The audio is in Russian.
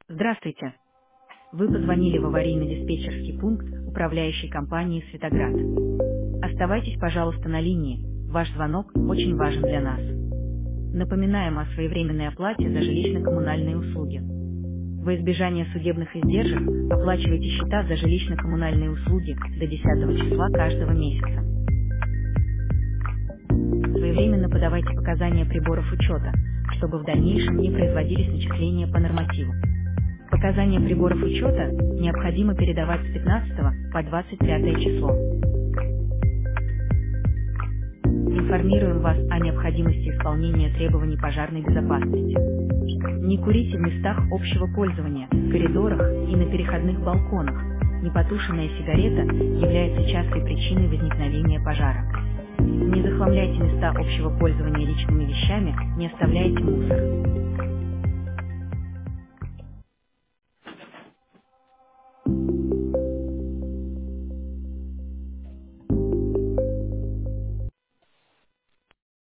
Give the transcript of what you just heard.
Здравствуйте. Вы позвонили в аварийно-диспетчерский пункт управляющей компании «Светоград». Оставайтесь, пожалуйста, на линии. Ваш звонок очень важен для нас. Напоминаем о своевременной оплате за жилищно-коммунальные услуги. Во избежание судебных издержек оплачивайте счета за жилищно-коммунальные услуги до 10 числа каждого месяца. Своевременно подавайте показания приборов учета, чтобы в дальнейшем не производились начисления по нормативу. Показания приборов учета необходимо передавать с 15 по 25 число. Информируем вас о необходимости исполнения требований пожарной безопасности. Не курите в местах общего пользования, в коридорах и на переходных балконах. Непотушенная сигарета является частой причиной возникновения пожара. Не захламляйте места общего пользования личными вещами, не оставляйте мусор.